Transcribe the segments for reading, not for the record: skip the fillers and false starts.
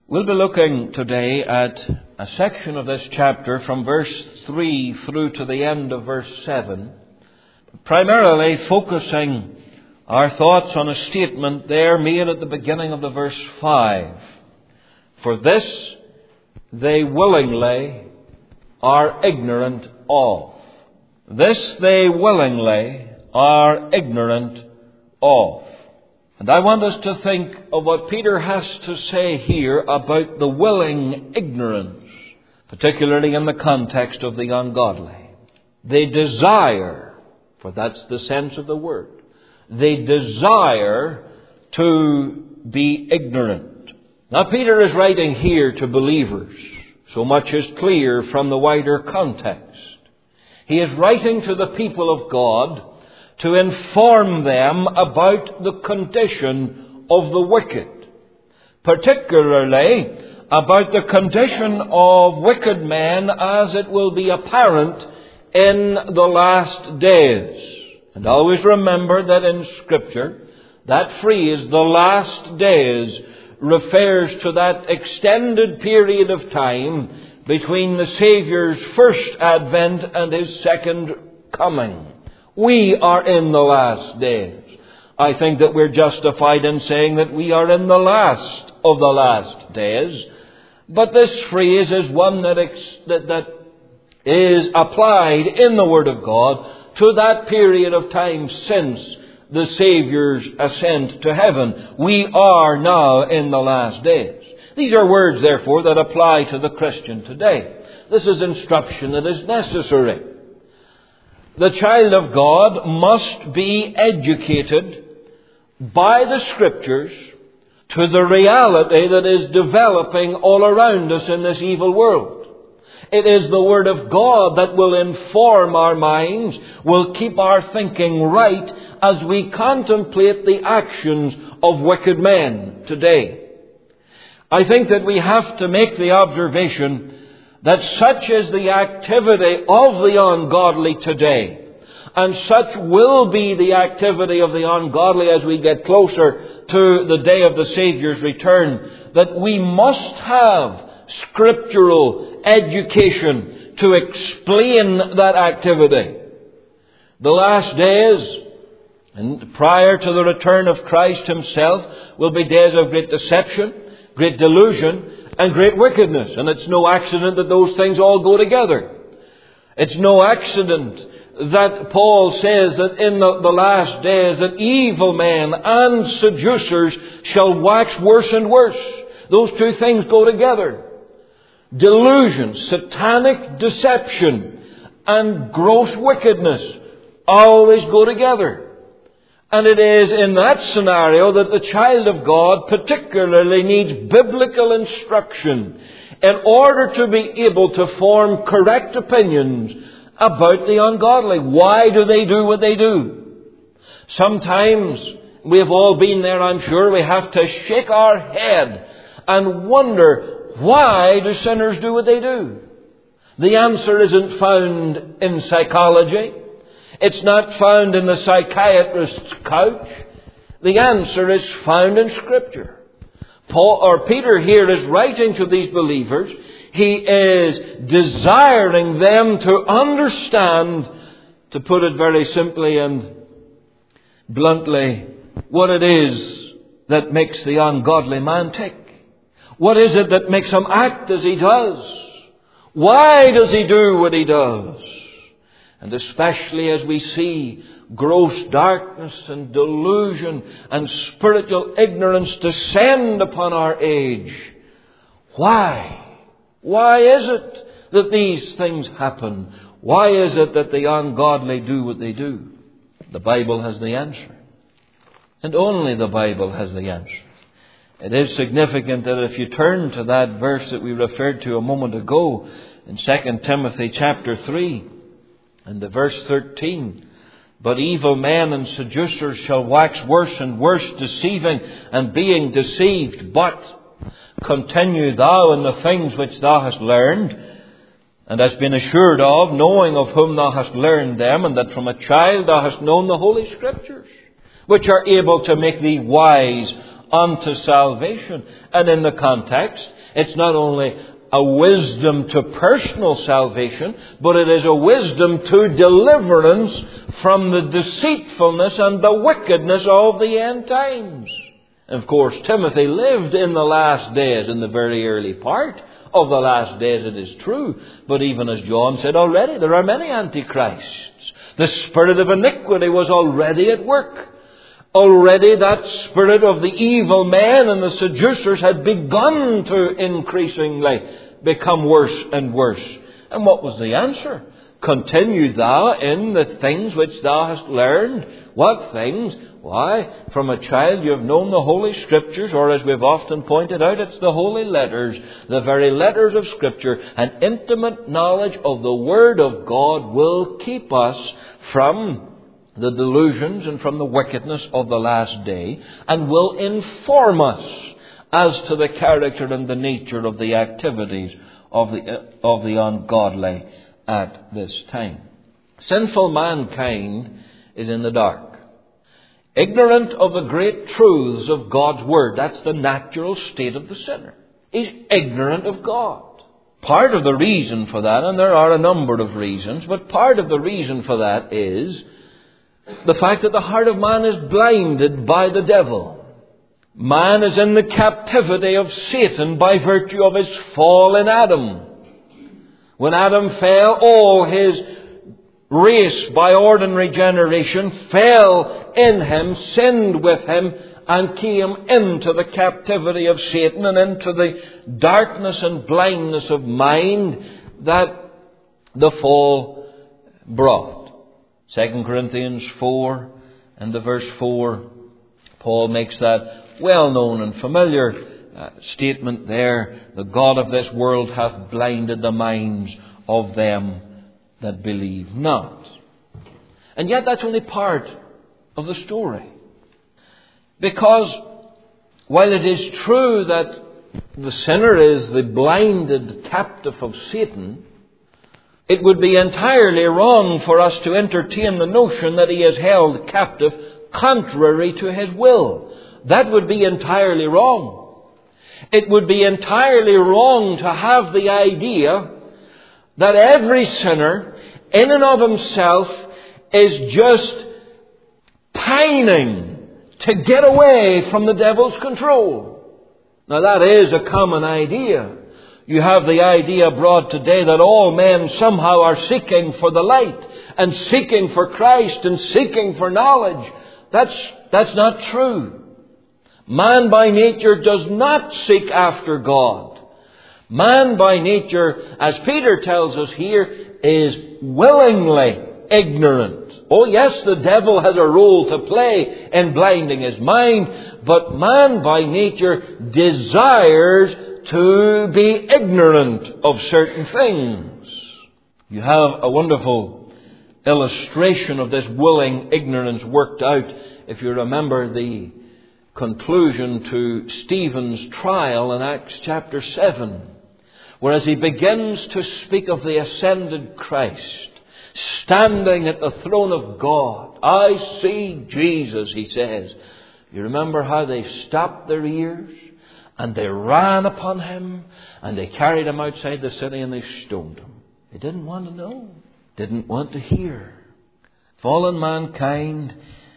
We'll be looking today at a section of this chapter from verse 3 through to the end of verse 7, primarily focusing our thoughts on a statement there made at the beginning of the verse 5. For this they willingly are ignorant of. This they willingly are ignorant of. And I want us to think of what Peter has to say here about the willing ignorance, particularly in the context of the ungodly. They desire, for that's the sense of the word, they desire to be ignorant. Now Peter is writing here to believers. So much is clear from the wider context. He is writing to the people of God to inform them about the condition of the wicked, particularly about the condition of wicked men as it will be apparent in the last days. And always remember that in Scripture, that phrase, the last days, refers to that extended period of time between the Saviour's first advent and His second coming. We are in the last days. I think that we're justified in saying that we are in the last of the last days. But this phrase is one that is applied in the Word of God to that period of time since the Saviour's ascent to heaven. We are now in the last days. These are words, therefore, that apply to the Christian today. This is instruction that is necessary. The child of God must be educated by the Scriptures to the reality that is developing all around us in this evil world. It is the Word of God that will inform our minds, will keep our thinking right as we contemplate the actions of wicked men today. I think that we have to make the observation that such is the activity of the ungodly today, and such will be the activity of the ungodly as we get closer to the day of the Saviour's return, that we must have scriptural education to explain that activity. The last days, and prior to the return of Christ Himself, will be days of great deception, great delusion, and great wickedness. And it's no accident that those things all go together. It's no accident that Paul says that in the last days that evil men and seducers shall wax worse and worse. Those two things go together. Delusion, satanic deception, and gross wickedness always go together. And it is in that scenario that the child of God particularly needs biblical instruction in order to be able to form correct opinions about the ungodly. Why do they do what they do? Sometimes, we have all been there, I'm sure, we have to shake our head and wonder, why do sinners do what they do? The answer isn't found in psychology. It's not found in the psychiatrist's couch. The answer is found in Scripture. Peter here is writing to these believers. He is desiring them to understand, to put it very simply and bluntly, what it is that makes the ungodly man tick. What is it that makes him act as he does? Why does he do what he does? And especially as we see gross darkness and delusion and spiritual ignorance descend upon our age. Why? Why is it that these things happen? Why is it that the ungodly do what they do? The Bible has the answer. And only the Bible has the answer. It is significant that if you turn to that verse that we referred to a moment ago in 2 Timothy chapter 3, and the verse 13, but evil men and seducers shall wax worse and worse, deceiving and being deceived. But continue thou in the things which thou hast learned, and hast been assured of, knowing of whom thou hast learned them, and that from a child thou hast known the Holy Scriptures, which are able to make thee wise unto salvation. And in the context, it's not only a wisdom to personal salvation, but it is a wisdom to deliverance from the deceitfulness and the wickedness of the end times. Of course, Timothy lived in the last days, in the very early part of the last days, it is true. But even as John said already, there are many antichrists. The spirit of iniquity was already at work. Already that spirit of the evil men and the seducers had begun to increasingly become worse and worse. And what was the answer? Continue thou in the things which thou hast learned. What things? Why, from a child you have known the Holy Scriptures, or as we've often pointed out, it's the Holy Letters, the very letters of Scripture. An intimate knowledge of the Word of God will keep us from the delusions and from the wickedness of the last day, and will inform us as to the character and the nature of the activities of the ungodly at this time. Sinful mankind is in the dark, ignorant of the great truths of God's Word. That's the natural state of the sinner. He's ignorant of God. Part of the reason for that, and there are a number of reasons, but part of the reason for that is the fact that the heart of man is blinded by the devil. Man is in the captivity of Satan by virtue of his fall in Adam. When Adam fell, all his race by ordinary generation fell in him, sinned with him, and came into the captivity of Satan and into the darkness and blindness of mind that the fall brought. 2 Corinthians 4 and the verse 4, Paul makes that well-known and familiar statement there. The God of this world hath blinded the minds of them that believe not. And yet that's only part of the story. Because while it is true that the sinner is the blinded captive of Satan, it would be entirely wrong for us to entertain the notion that he is held captive contrary to his will. That would be entirely wrong. It would be entirely wrong to have the idea that every sinner, in and of himself, is just pining to get away from the devil's control. Now that is a common idea. You have the idea abroad today that all men somehow are seeking for the light and seeking for Christ and seeking for knowledge. That's not true. Man by nature does not seek after God. Man by nature, as Peter tells us here, is willingly ignorant. Oh yes, the devil has a role to play in blinding his mind, but man by nature desires to be ignorant of certain things. You have a wonderful illustration of this willing ignorance worked out if you remember the conclusion to Stephen's trial in Acts chapter 7, where as he begins to speak of the ascended Christ standing at the throne of God, I see Jesus, he says. You remember how they stopped their ears and they ran upon him and they carried him outside the city and they stoned him. They didn't want to know, didn't want to hear. Fallen mankind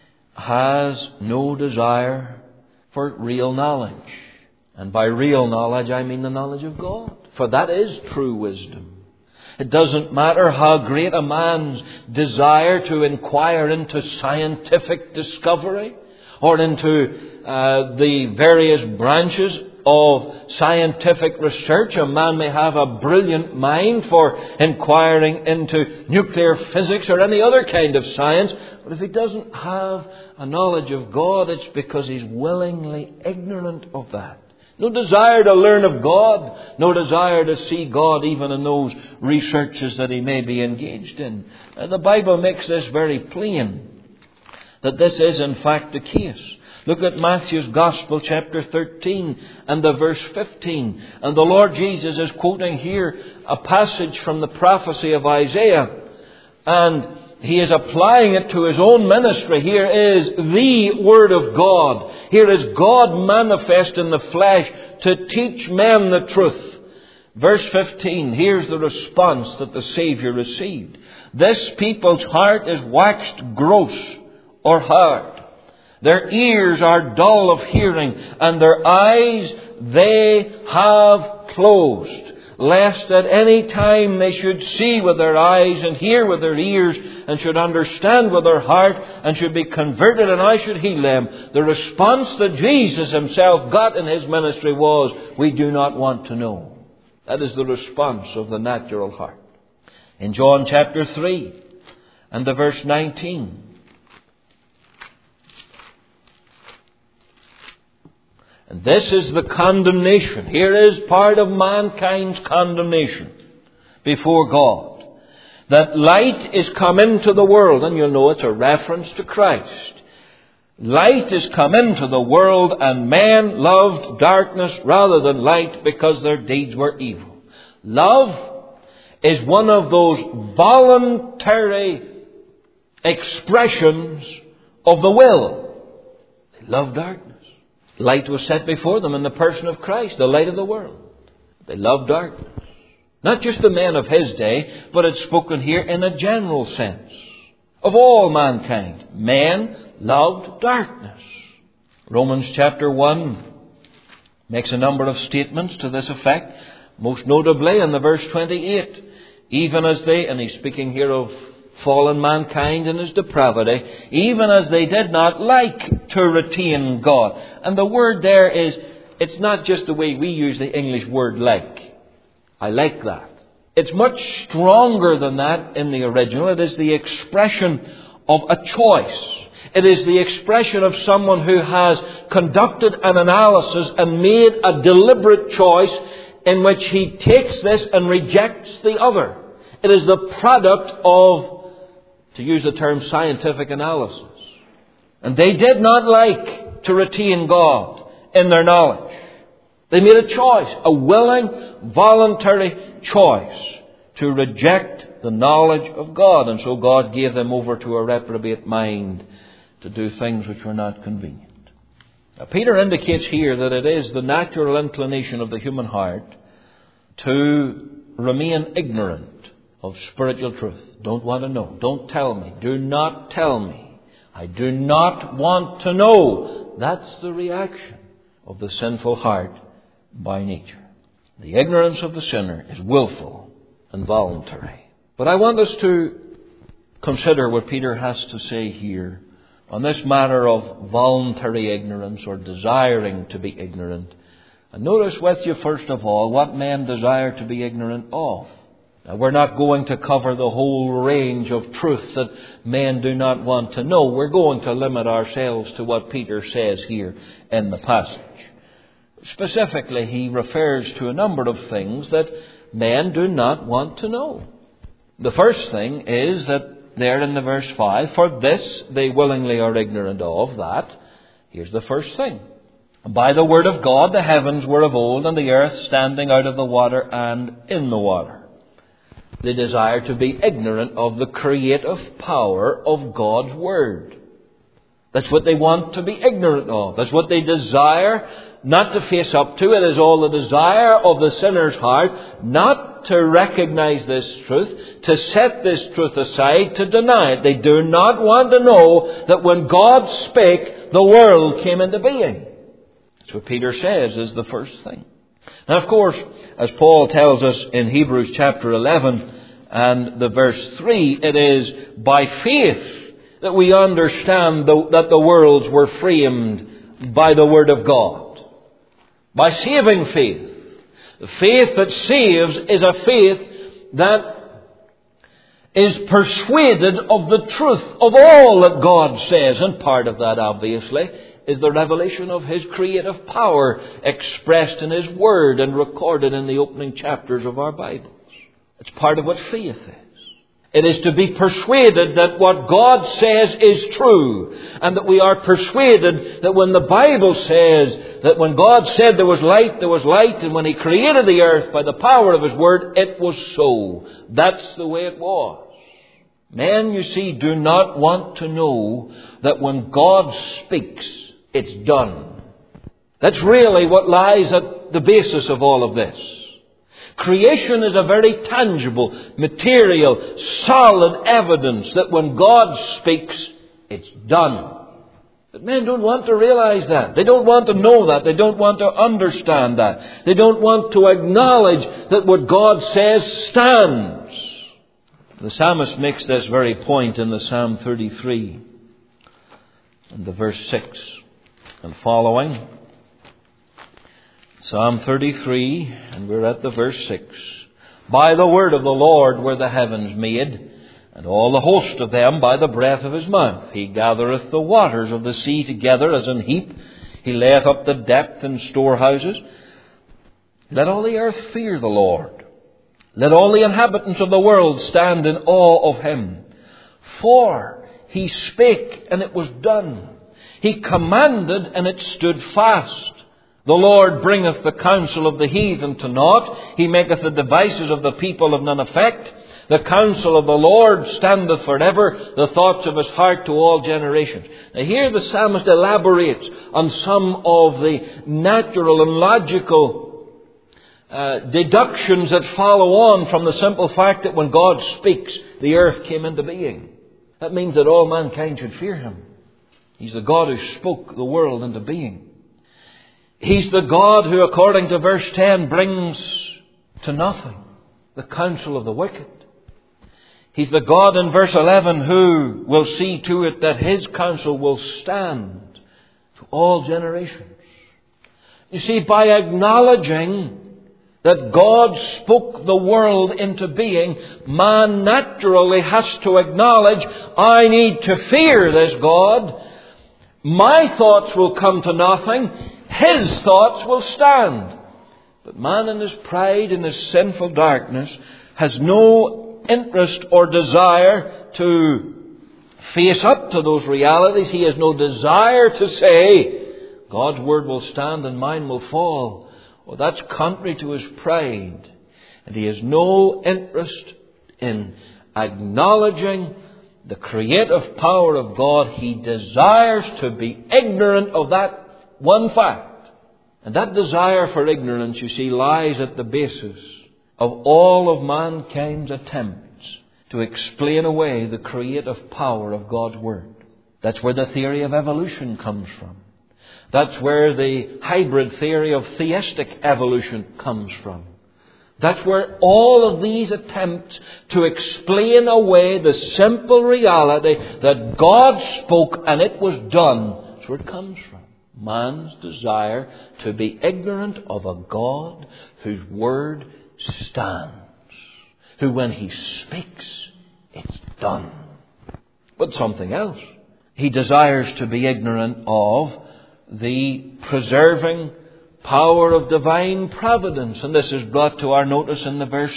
has no desire for real knowledge. And by real knowledge, I mean the knowledge of God. For that is true wisdom. It doesn't matter how great a man's desire to inquire into scientific discovery or into the various branches of scientific research. A man may have a brilliant mind for inquiring into nuclear physics or any other kind of science. But if he doesn't have a knowledge of God, it's because he's willingly ignorant of that. No desire to learn of God. No desire to see God even in those researches that he may be engaged in. The Bible makes this very plain, that this is in fact the case. Look at Matthew's Gospel, chapter 13 and the verse 15. And the Lord Jesus is quoting here a passage from the prophecy of Isaiah. And he is applying it to his own ministry. Here is the Word of God. Here is God manifest in the flesh to teach men the truth. Verse 15, here's the response that the Savior received. This people's heart is waxed gross or hard. Their ears are dull of hearing, and their eyes they have closed, lest at any time they should see with their eyes and hear with their ears and should understand with their heart and should be converted and I should heal them. The response that Jesus himself got in his ministry was, we do not want to know. That is the response of the natural heart. In John chapter 3 and the verse 19. And this is the condemnation. Here is part of mankind's condemnation before God. That light is come into the world. And you'll know it's a reference to Christ. Light is come into the world, and men loved darkness rather than light because their deeds were evil. Love is one of those voluntary expressions of the will. They love darkness. Light was set before them in the person of Christ, the light of the world. They loved darkness. Not just the men of his day, but it's spoken here in a general sense. Of all mankind, men loved darkness. Romans chapter 1 makes a number of statements to this effect. Most notably in the verse 28. Even as they, and he's speaking here of fallen mankind and his depravity, even as they did not like to retain God. And the word there is, it's not just the way we use the English word like. I like that. It's much stronger than that in the original. It is the expression of a choice. It is the expression of someone who has conducted an analysis and made a deliberate choice in which he takes this and rejects the other. It is the product of, to use the term, scientific analysis. And they did not like to retain God in their knowledge. They made a choice, a willing, voluntary choice to reject the knowledge of God. And so God gave them over to a reprobate mind to do things which were not convenient. Now, Peter indicates here that it is the natural inclination of the human heart to remain ignorant of spiritual truth. Don't want to know. Don't tell me. Do not tell me. I do not want to know. That's the reaction of the sinful heart by nature. The ignorance of the sinner is willful and voluntary. But I want us to consider what Peter has to say here on this matter of voluntary ignorance or desiring to be ignorant. And notice with you, first of all, what men desire to be ignorant of. Now, we're not going to cover the whole range of truth that men do not want to know. We're going to limit ourselves to what Peter says here in the passage. Specifically, he refers to a number of things that men do not want to know. The first thing is that there in the verse 5, for this they willingly are ignorant of, that, here's the first thing. By the word of God the heavens were of old, and the earth standing out of the water and in the water. They desire to be ignorant of the creative power of God's word. That's what they want to be ignorant of. That's what they desire not to face up to. It is all the desire of the sinner's heart not to recognize this truth, to set this truth aside, to deny it. They do not want to know that when God spake, the world came into being. That's what Peter says is the first thing. Now, of course, as Paul tells us in Hebrews chapter 11 and the verse 3, it is by faith that we understand that the worlds were framed by the Word of God. By saving faith. The faith that saves is a faith that is persuaded of the truth of all that God says. And part of that, obviously, is the revelation of His creative power expressed in His Word and recorded in the opening chapters of our Bibles. It's part of what faith is. It is to be persuaded that what God says is true, and that we are persuaded that when the Bible says that when God said there was light, and when He created the earth by the power of His Word, it was so. That's the way it was. Men, you see, do not want to know that when God speaks, it's done. That's really what lies at the basis of all of this. Creation is a very tangible, material, solid evidence that when God speaks, it's done. But men don't want to realize that. They don't want to know that. They don't want to understand that. They don't want to acknowledge that what God says stands. The psalmist makes this very point in the Psalm 33 and the verse 6 and following. Psalm 33, and we're at the verse 6. By the word of the Lord were the heavens made, and all the host of them by the breath of his mouth. He gathereth the waters of the sea together as an heap. He layeth up the depth in storehouses. Let all the earth fear the Lord. Let all the inhabitants of the world stand in awe of him. For he spake, and it was done. He commanded, and it stood fast. The Lord bringeth the counsel of the heathen to naught. He maketh the devices of the people of none effect. The counsel of the Lord standeth forever, the thoughts of his heart to all generations. Now here the psalmist elaborates on some of the natural and logical deductions that follow on from the simple fact that when God speaks, the earth came into being. That means that all mankind should fear him. He's the God who spoke the world into being. He's the God who, according to verse 10, brings to nothing the counsel of the wicked. He's the God in verse 11 who will see to it that his counsel will stand to all generations. You see, by acknowledging that God spoke the world into being, man naturally has to acknowledge, I need to fear this God. My thoughts will come to nothing. His thoughts will stand. But man in his pride and his sinful darkness has no interest or desire to face up to those realities. He has no desire to say, God's word will stand and mine will fall. Well, that's contrary to his pride. And he has no interest in acknowledging the creative power of God. He desires to be ignorant of that one fact. And that desire for ignorance, you see, lies at the basis of all of mankind's attempts to explain away the creative power of God's Word. That's where the theory of evolution comes from. That's where the hybrid theory of theistic evolution comes from. That's where all of these attempts to explain away the simple reality that God spoke and it was done, that's where it comes from. Man's desire to be ignorant of a God whose word stands, who when he speaks, it's done. But something else. He desires to be ignorant of the preserving power of divine providence. And this is brought to our notice in the verse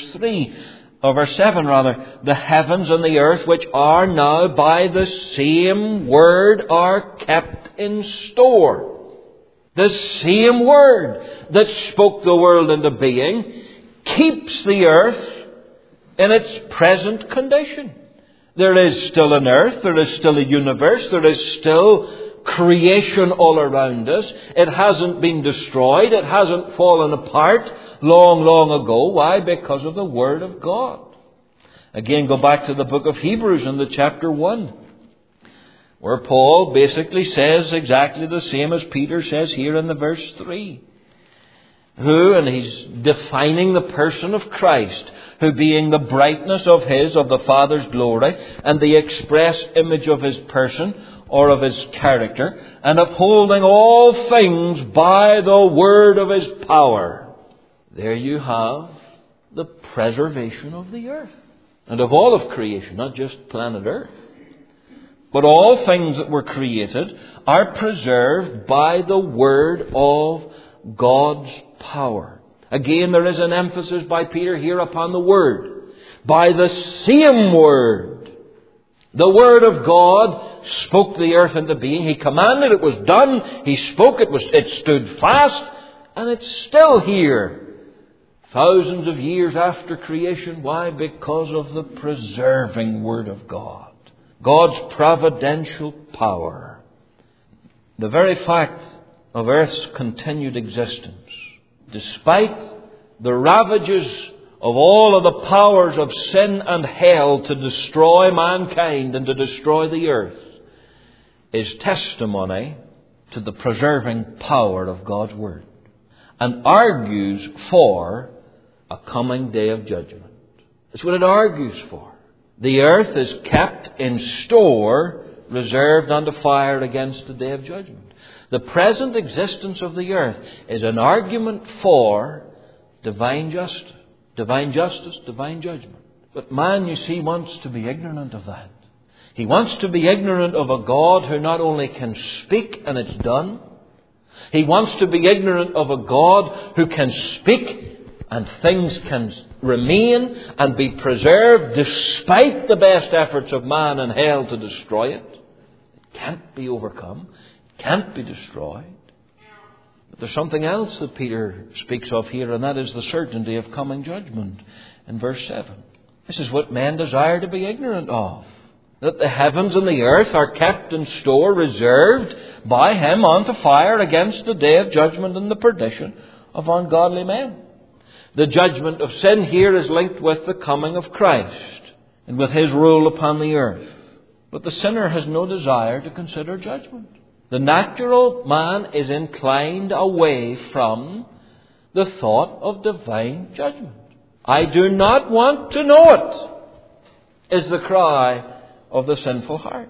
7 rather. The heavens and the earth which are now by the same word are kept in store. The same word that spoke the world into being keeps the earth in its present condition. There is still an earth, there is still a universe, there is still creation all around us. It hasn't been destroyed, it hasn't fallen apart long, long ago. Why? Because of the Word of God. Again, go back to the book of Hebrews in the chapter 1, where Paul basically says exactly the same as Peter says here in the verse 3. Who, and he's defining the person of Christ, who being the brightness of the Father's glory, and the express image of his person, or of his character, and upholding all things by the word of his power. There you have the preservation of the earth, and of all of creation, not just planet Earth. But all things that were created are preserved by the word of God's power. Again, there is an emphasis by Peter here upon the word. By the same word. The word of God spoke the earth into being. He commanded, it was done. He spoke, it stood fast, and it's still here. Thousands of years after creation. Why? Because of the preserving Word of God. God's providential power. The very fact of earth's continued existence, despite the ravages of all of the powers of sin and hell to destroy mankind and to destroy the earth, is testimony to the preserving power of God's Word, and argues for a coming day of judgment. That's what it argues for. The earth is kept in store, reserved unto fire against the day of judgment. The present existence of the earth is an argument for divine justice, divine judgment. But man, you see, wants to be ignorant of that. He wants to be ignorant of a God who not only can speak and it's done. He wants to be ignorant of a God who can speak and things can remain and be preserved despite the best efforts of man and hell to destroy it. It can't be overcome. It can't be destroyed. But there's something else that Peter speaks of here, and that is the certainty of coming judgment in verse 7. This is what men desire to be ignorant of. That the heavens and the earth are kept in store, reserved by Him unto fire against the day of judgment and the perdition of ungodly men. The judgment of sin here is linked with the coming of Christ and with His rule upon the earth. But the sinner has no desire to consider judgment. The natural man is inclined away from the thought of divine judgment. I do not want to know it, is the cry of the sinful heart.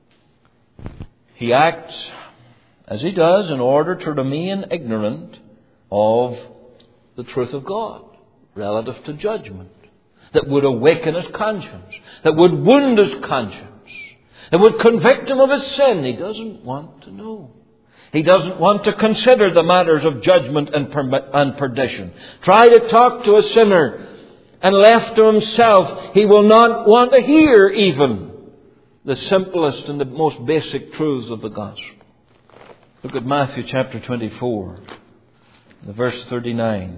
He acts as he does in order to remain ignorant of the truth of God relative to judgment that would awaken his conscience, that would wound his conscience, that would convict him of his sin. He doesn't want to know. He doesn't want to consider the matters of judgment and perdition. Try to talk to a sinner, and left to himself, he will not want to hear even the simplest and the most basic truths of the gospel. Look at Matthew chapter 24, verse 39.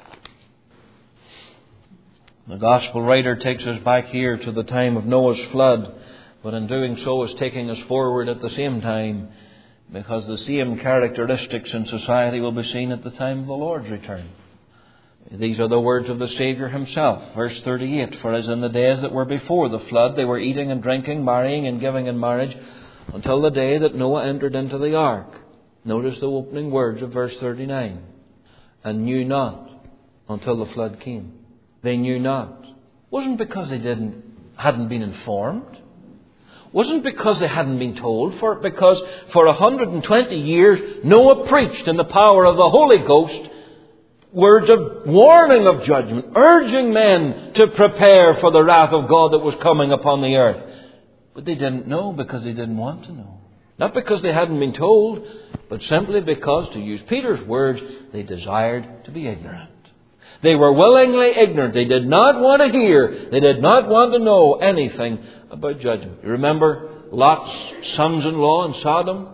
The gospel writer takes us back here to the time of Noah's flood, but in doing so is taking us forward at the same time, because the same characteristics in society will be seen at the time of the Lord's return. These are the words of the Saviour Himself. Verse 38, for as in the days that were before the flood, they were eating and drinking, marrying and giving in marriage, until the day that Noah entered into the ark. Notice the opening words of verse 39. And knew not until the flood came. They knew not. Wasn't because they hadn't been informed. Wasn't because they hadn't been told. Because for 120 years Noah preached in the power of the Holy Ghost words of warning of judgment, urging men to prepare for the wrath of God that was coming upon the earth. But they didn't know because they didn't want to know. Not because they hadn't been told, but simply because, to use Peter's words, they desired to be ignorant. They were willingly ignorant. They did not want to hear. They did not want to know anything about judgment. You remember Lot's sons-in-law in Sodom?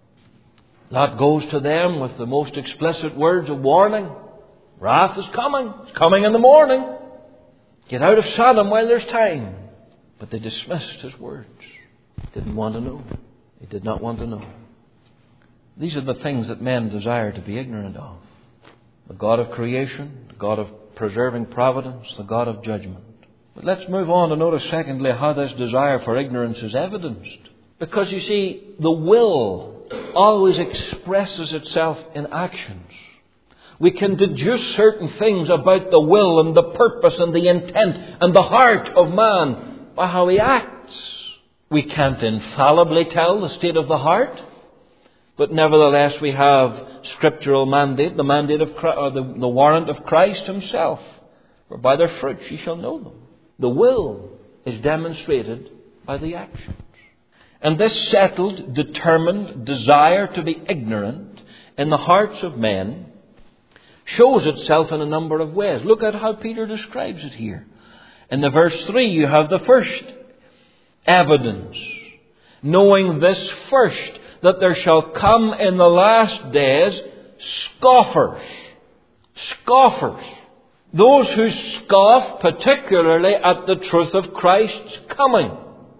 Lot goes to them with the most explicit words of warning. Wrath is coming. It's coming in the morning. Get out of Sodom while there's time. But they dismissed his words. Didn't want to know. They did not want to know. These are the things that men desire to be ignorant of. The God of creation, the God of preserving providence, the God of judgment. But let's move on to notice secondly how this desire for ignorance is evidenced. Because you see, the will always expresses itself in actions. We can deduce certain things about the will and the purpose and the intent and the heart of man by how he acts. We can't infallibly tell the state of the heart, but nevertheless we have scriptural mandate, the mandate of Christ, or the warrant of Christ Himself. For by their fruits ye shall know them. The will is demonstrated by the actions. And this settled, determined desire to be ignorant in the hearts of men shows itself in a number of ways. Look at how Peter describes it here. In the verse 3 you have the first evidence. Knowing this first, that there shall come in the last days scoffers. Scoffers. Those who scoff particularly at the truth of Christ's coming.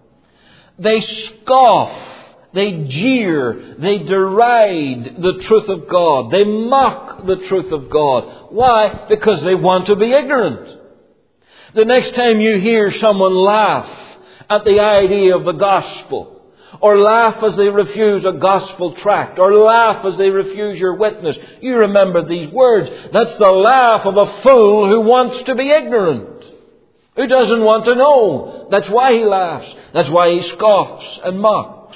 They scoff, they jeer, they deride the truth of God. They mock the truth of God. Why? Because they want to be ignorant. The next time you hear someone laugh at the idea of the gospel, or laugh as they refuse a gospel tract, or laugh as they refuse your witness, you remember these words. That's the laugh of a fool who wants to be ignorant, who doesn't want to know. That's why he laughs. That's why he scoffs and mocks.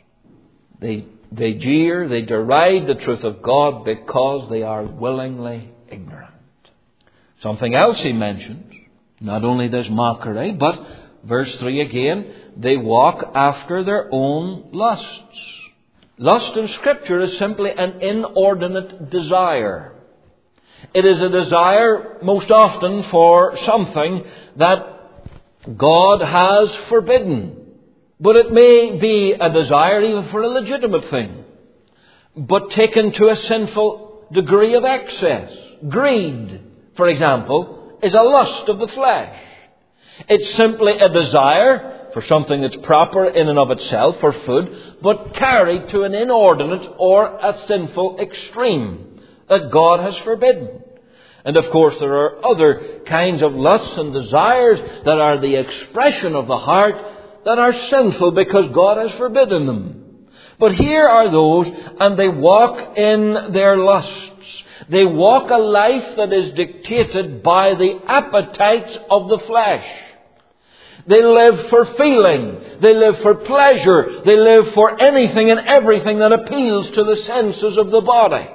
They jeer, they deride the truth of God because they are willingly ignorant. Something else he mentions, not only this mockery, but verse 3 again, they walk after their own lusts. Lust in Scripture is simply an inordinate desire. It is a desire most often for something that God has forbidden. But it may be a desire even for a legitimate thing, but taken to a sinful degree of excess. Greed, for example, is a lust of the flesh. It's simply a desire for something that's proper in and of itself, for food, but carried to an inordinate or a sinful extreme that God has forbidden. And of course there are other kinds of lusts and desires that are the expression of the heart that are sinful because God has forbidden them. But here are those, and they walk in their lusts. They walk a life that is dictated by the appetites of the flesh. They live for feeling. They live for pleasure. They live for anything and everything that appeals to the senses of the body.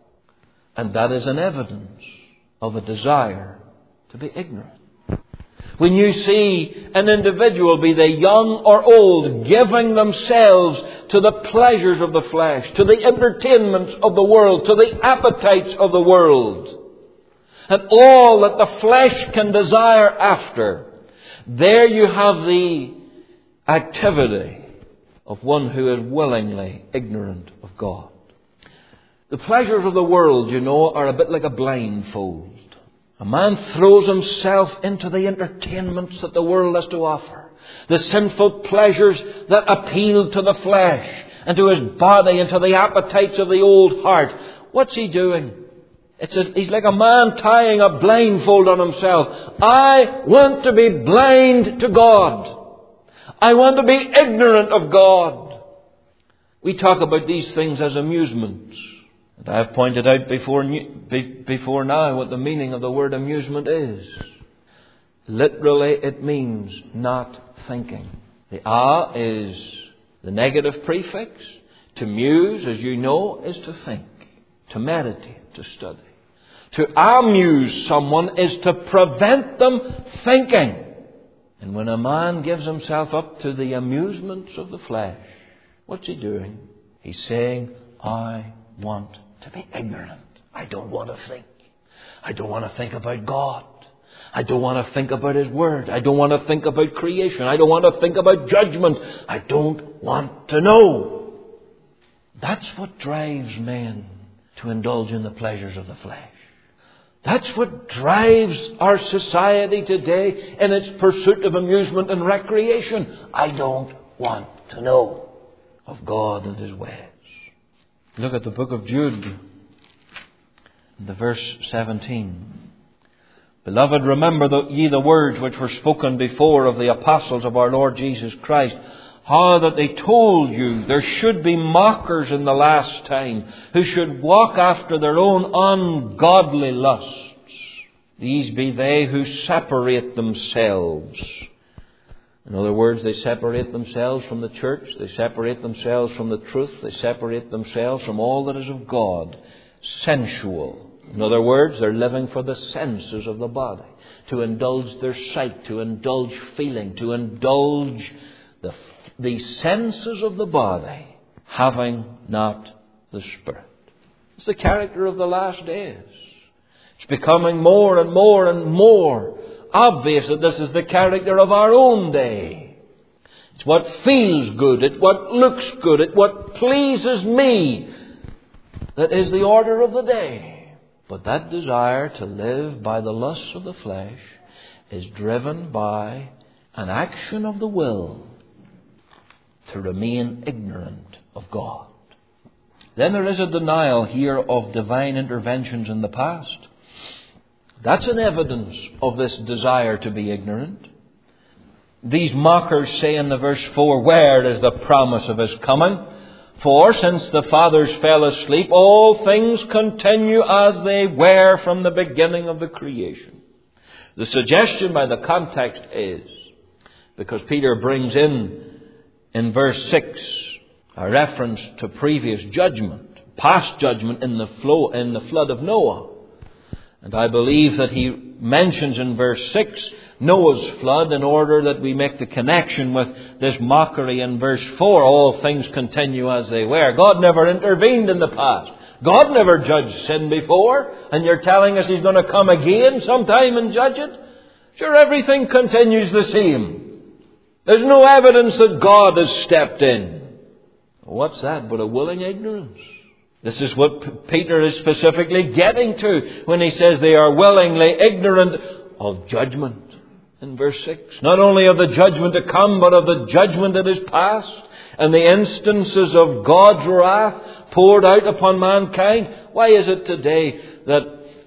And that is an evidence of a desire to be ignorant. When you see an individual, be they young or old, giving themselves to the pleasures of the flesh, to the entertainments of the world, to the appetites of the world, and all that the flesh can desire after, there you have the activity of one who is willingly ignorant of God. The pleasures of the world, you know, are a bit like a blindfold. A man throws himself into the entertainments that the world has to offer. The sinful pleasures that appeal to the flesh and to his body and to the appetites of the old heart. What's he doing? He's like a man tying a blindfold on himself. I want to be blind to God. I want to be ignorant of God. We talk about these things as amusements. And I have pointed out before now what the meaning of the word amusement is. Literally, it means not thinking. The is the negative prefix. To muse, as you know, is to think, to meditate, to study. To amuse someone is to prevent them thinking. And when a man gives himself up to the amusements of the flesh, what's he doing? He's saying, I want to be ignorant. I don't want to think. I don't want to think about God. I don't want to think about His Word. I don't want to think about creation. I don't want to think about judgment. I don't want to know. That's what drives men to indulge in the pleasures of the flesh. That's what drives our society today in its pursuit of amusement and recreation. I don't want to know of God and His ways. Look at the book of Jude, the verse 17. Beloved, remember ye the words which were spoken before of the apostles of our Lord Jesus Christ, how that they told you there should be mockers in the last time, who should walk after their own ungodly lusts. These be they who separate themselves. In other words, they separate themselves from the church. They separate themselves from the truth. They separate themselves from all that is of God. Sensual. In other words, they're living for the senses of the body. To indulge their sight, to indulge feeling, to indulge the senses of the body, having not the Spirit. It's the character of the last days. It's becoming more and more and more obvious that this is the character of our own day. It's what feels good. It's what looks good. It's what pleases me that is the order of the day. But that desire to live by the lusts of the flesh is driven by an action of the will to remain ignorant of God. Then there is a denial here of divine interventions in the past. That's an evidence of this desire to be ignorant. These mockers say in the verse 4, "Where is the promise of His coming? For since the fathers fell asleep, all things continue as they were from the beginning of the creation." The suggestion by the context is, because Peter brings in verse 6 a reference to previous judgment, past judgment in the flood of Noah. And I believe that he mentions in verse 6 Noah's flood in order that we make the connection with this mockery in verse 4. All things continue as they were. God never intervened in the past. God never judged sin before. And you're telling us He's going to come again sometime and judge it? Sure, everything continues the same. There's no evidence that God has stepped in. What's that but a willing ignorance? This is what Peter is specifically getting to when he says they are willingly ignorant of judgment. In verse 6, not only of the judgment to come, but of the judgment that is past, and the instances of God's wrath poured out upon mankind. Why is it today that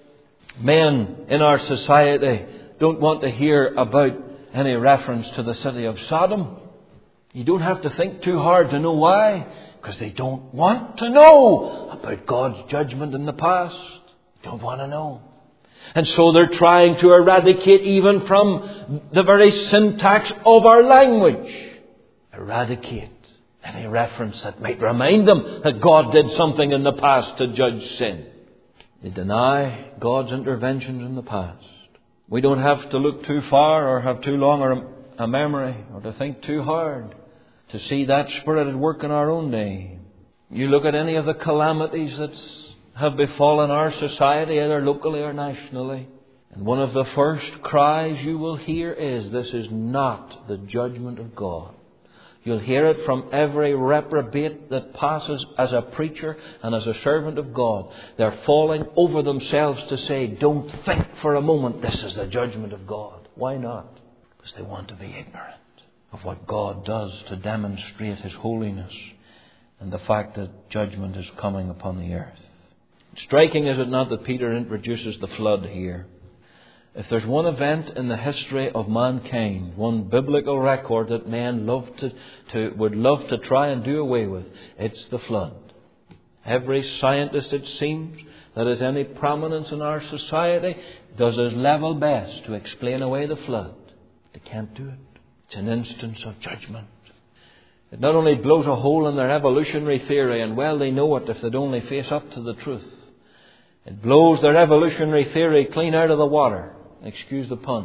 men in our society don't want to hear about any reference to the city of Sodom? You don't have to think too hard to know why. Because they don't want to know about God's judgment in the past. They don't want to know. And so they're trying to eradicate even from the very syntax of our language. Eradicate any reference that might remind them that God did something in the past to judge sin. They deny God's interventions in the past. We don't have to look too far or have too long a memory or to think too hard to see that spirit at work in our own day. You look at any of the calamities that have befallen our society, either locally or nationally, and one of the first cries you will hear is, "This is not the judgment of God." You'll hear it from every reprobate that passes as a preacher and as a servant of God. They're falling over themselves to say, "Don't think for a moment this is the judgment of God." Why not? Because they want to be ignorant of what God does to demonstrate His holiness and the fact that judgment is coming upon the earth. Striking, is it not, that Peter introduces the flood here? If there's one event in the history of mankind, one biblical record that men would love to try and do away with, it's the flood. Every scientist, it seems, that has any prominence in our society does his level best to explain away the flood. They can't do it. It's an instance of judgment. It not only blows a hole in their evolutionary theory, and well they know it if they'd only face up to the truth. It blows their evolutionary theory clean out of the water. Excuse the pun.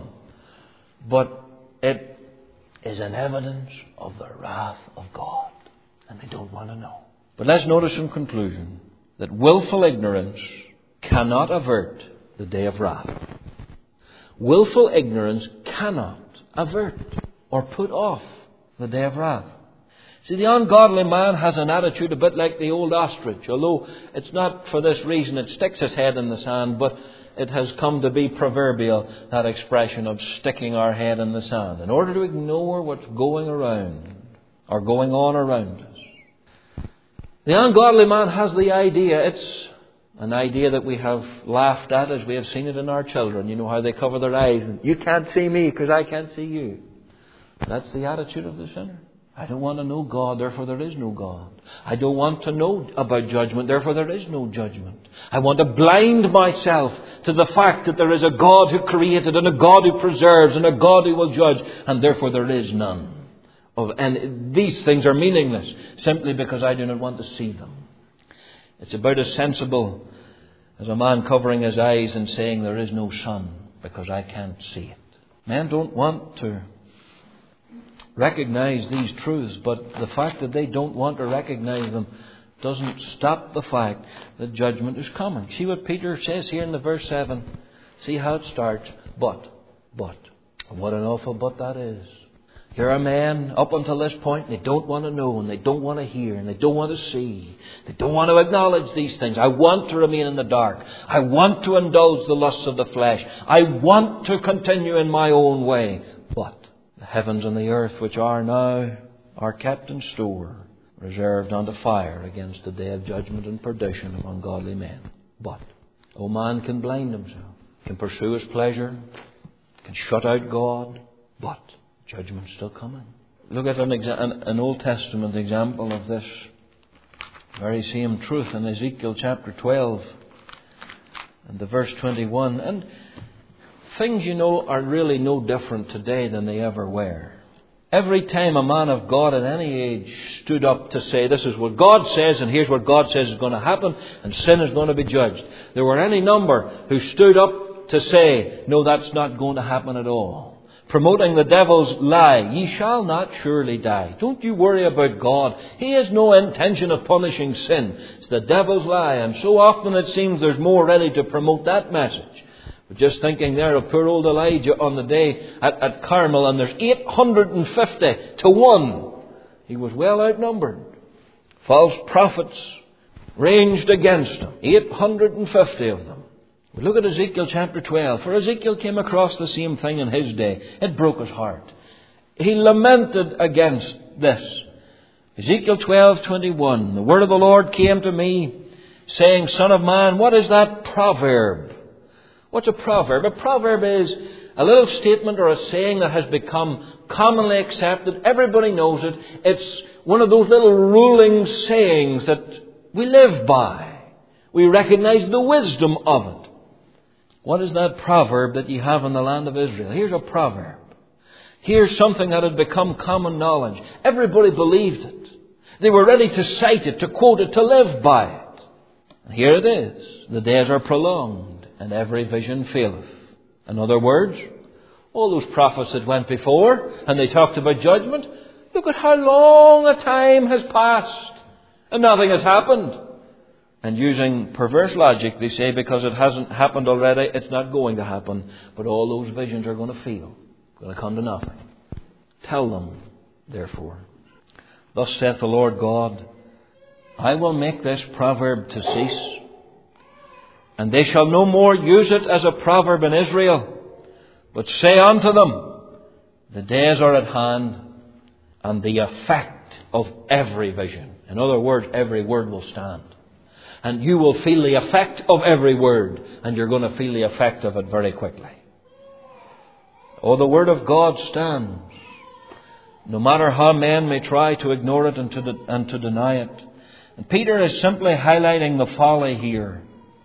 But it is an evidence of the wrath of God. And they don't want to know. But let's notice in conclusion that willful ignorance cannot avert the day of wrath. Willful ignorance cannot avert or put off the day of wrath. See, the ungodly man has an attitude a bit like the old ostrich, although it's not for this reason it sticks its head in the sand, but it has come to be proverbial, that expression of sticking our head in the sand, in order to ignore what's going around or going on around us. The ungodly man has the idea, it's an idea that we have laughed at as we have seen it in our children. You know how they cover their eyes and, "You can't see me because I can't see you." That's the attitude of the sinner. I don't want to know God, therefore there is no God. I don't want to know about judgment, therefore there is no judgment. I want to blind myself to the fact that there is a God who created and a God who preserves and a God who will judge, and therefore there is none. And these things are meaningless simply because I do not want to see them. It's about as sensible as a man covering his eyes and saying there is no sun because I can't see it. Men don't want to recognize these truths, but the fact that they don't want to recognize them doesn't stop the fact that judgment is coming. See what Peter says here in the verse 7. See how it starts. But. What an awful but that is. Here are men up until this point, and they don't want to know, and they don't want to hear, and they don't want to see. They don't want to acknowledge these things. I want to remain in the dark. I want to indulge the lusts of the flesh. I want to continue in my own way. But the heavens and the earth, which are now, are kept in store, reserved unto fire against the day of judgment and perdition of ungodly men. But, man can blind himself, can pursue his pleasure, can shut out God, but judgment's still coming. Look at an Old Testament example of this very same truth in Ezekiel chapter 12 and the verse 21. And things, are really no different today than they ever were. Every time a man of God at any age stood up to say, this is what God says, and here's what God says is going to happen, and sin is going to be judged, there were any number who stood up to say, no, that's not going to happen at all. Promoting the devil's lie, ye shall not surely die. Don't you worry about God. He has no intention of punishing sin. It's the devil's lie. And so often it seems there's more ready to promote that message. But just thinking there of poor old Elijah on the day at Carmel, and there's 850 to 1. He was well outnumbered. False prophets ranged against him. 850 of them. We look at Ezekiel chapter 12. For Ezekiel came across the same thing in his day. It broke his heart. He lamented against this. Ezekiel 12:21. The word of the Lord came to me, saying, Son of man, what is that proverb? What's a proverb? A proverb is a little statement or a saying that has become commonly accepted. Everybody knows it. It's one of those little ruling sayings that we live by. We recognize the wisdom of it. What is that proverb that you have in the land of Israel? Here's a proverb. Here's something that had become common knowledge. Everybody believed it. They were ready to cite it, to quote it, to live by it. And here it is. The days are prolonged, and every vision faileth. In other words, all those prophets that went before, and they talked about judgment, look at how long a time has passed, and nothing has happened. And using perverse logic, they say because it hasn't happened already, it's not going to happen. But all those visions are going to fail, going to come to nothing. Tell them, therefore, thus saith the Lord God, I will make this proverb to cease, and they shall no more use it as a proverb in Israel, but say unto them, the days are at hand, and the effect of every vision. In other words, every word will stand. And you will feel the effect of every word. And you're going to feel the effect of it very quickly. Oh, the Word of God stands. No matter how men may try to ignore it and to deny it. And Peter is simply highlighting the folly here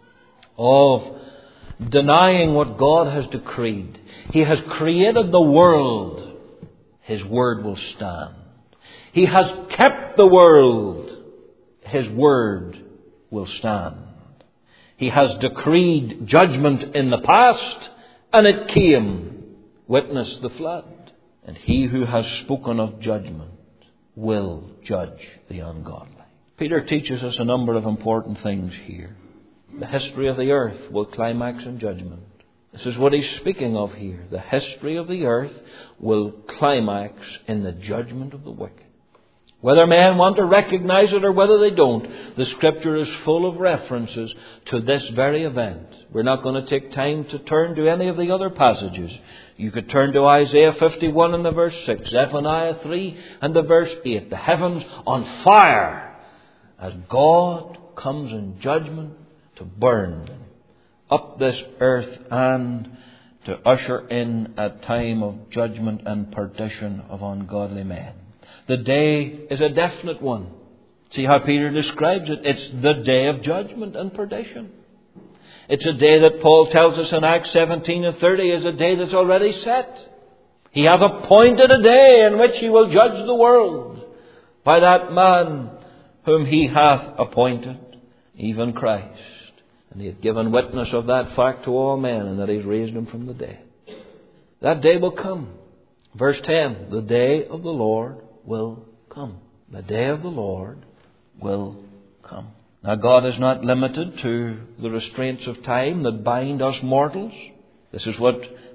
of denying what God has decreed. He has created the world. His Word will stand. He has kept the world. His Word will stand. He has decreed judgment in the past, and it came. Witness the flood. And he who has spoken of judgment will judge the ungodly. Peter teaches us a number of important things here. The history of the earth will climax in judgment. This is what he's speaking of here. The history of the earth will climax in the judgment of the wicked. Whether men want to recognize it or whether they don't, the Scripture is full of references to this very event. We're not going to take time to turn to any of the other passages. You could turn to Isaiah 51 and the verse 6, Zephaniah 3 and the verse 8. The heavens on fire as God comes in judgment to burn up this earth and to usher in a time of judgment and perdition of ungodly men. The day is a definite one. See how Peter describes it? It's the day of judgment and perdition. It's a day that Paul tells us in Acts 17 and 30 is a day that's already set. He hath appointed a day in which he will judge the world by that man whom he hath appointed, even Christ. And he hath given witness of that fact to all men, and that he's raised him from the dead. That day will come. Verse 10, the day of the Lord will come. The day of the Lord will come. Now God is not limited to the restraints of time that bind us mortals. This is what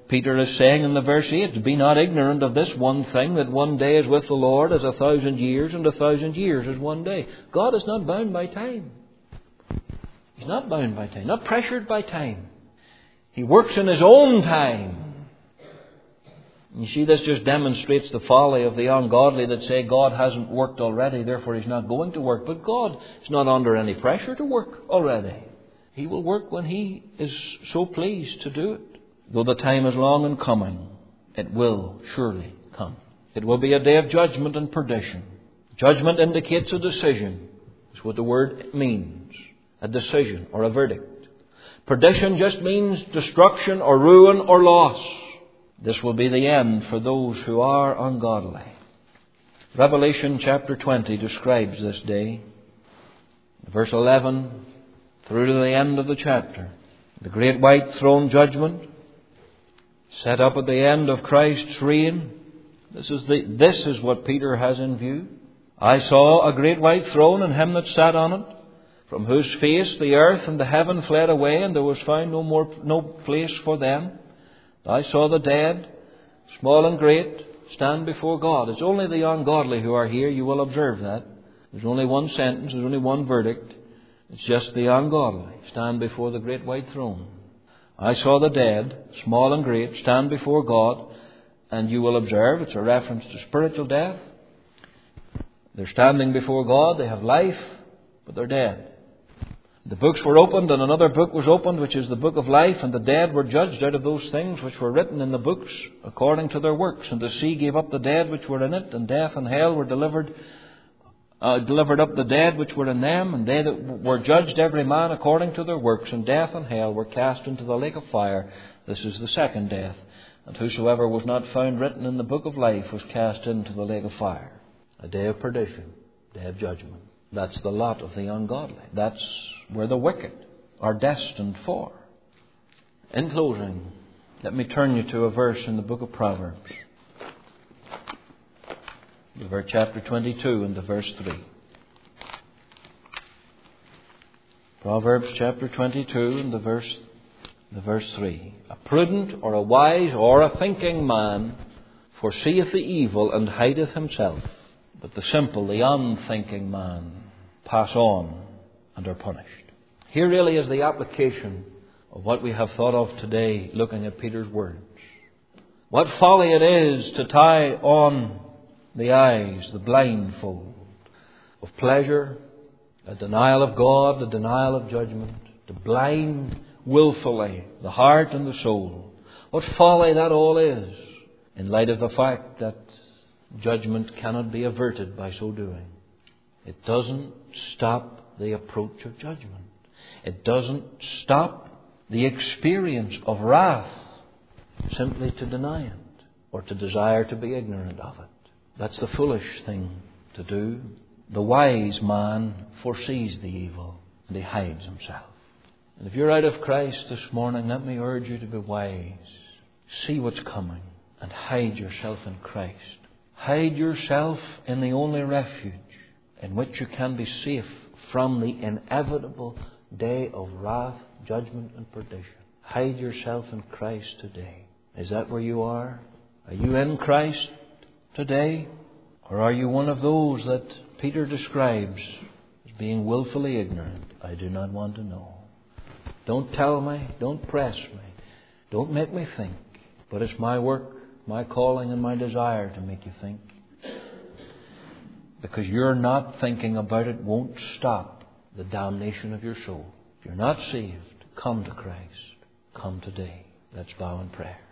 Peter is saying in the verse 8, be not ignorant of this one thing, that one day is with the Lord as 1,000 years, and 1,000 years is one day. God is not bound by time. He's not bound by time, not pressured by time. He works in His own time. You see, this just demonstrates the folly of the ungodly that say God hasn't worked already, therefore He's not going to work. But God is not under any pressure to work already. He will work when He is so pleased to do it. Though the time is long in coming, it will surely come. It will be a day of judgment and perdition. Judgment indicates a decision. That's what the word means. A decision or a verdict. Perdition just means destruction or ruin or loss. This will be the end for those who are ungodly. Revelation chapter 20 describes this day. Verse 11 through to the end of the chapter. The great white throne judgment set up at the end of Christ's reign. This is what Peter has in view. I saw a great white throne and Him that sat on it, from whose face the earth and the heaven fled away, and there was found no place for them. I saw the dead, small and great, stand before God. It's only the ungodly who are here. You will observe that. There's only one sentence. There's only one verdict. It's just the ungodly stand before the great white throne. I saw the dead, small and great, stand before God. And you will observe it's a reference to spiritual death. They're standing before God. They have life, but they're dead. The books were opened, and another book was opened, which is the book of life, and the dead were judged out of those things which were written in the books according to their works. And the sea gave up the dead which were in it, and death and hell were delivered up the dead which were in them, and they that were judged every man according to their works, and death and hell were cast into the lake of fire. This is the second death. And whosoever was not found written in the book of life was cast into the lake of fire. A day of perdition, day of judgment. That's the lot of the ungodly. That's where the wicked are destined for. In closing, let me turn you to a verse in the book of Proverbs. Chapter 22 and the verse 3. Proverbs chapter 22 and the verse 3. A prudent or a wise or a thinking man foreseeth the evil and hideth himself. But the simple, the unthinking man pass on and are punished. Here really is the application of what we have thought of today looking at Peter's words. What folly it is to tie on the eyes, the blindfold of pleasure, a denial of God, a denial of judgment, to blind willfully the heart and the soul. What folly that all is, in light of the fact that judgment cannot be averted by so doing. It doesn't stop the approach of judgment. It doesn't stop the experience of wrath simply to deny it or to desire to be ignorant of it. That's the foolish thing to do. The wise man foresees the evil and he hides himself. And if you're out of Christ this morning, let me urge you to be wise. See what's coming and hide yourself in Christ. Hide yourself in the only refuge in which you can be safe from the inevitable day of wrath, judgment and perdition. Hide yourself in Christ today. Is that where you are? Are you in Christ today? Or are you one of those that Peter describes as being willfully ignorant? I do not want to know. Don't tell me. Don't press me. Don't make me think. But it's my work, my calling and my desire to make you think. Because you're not thinking about it won't stop the damnation of your soul. If you're not saved, come to Christ. Come today. Let's bow in prayer.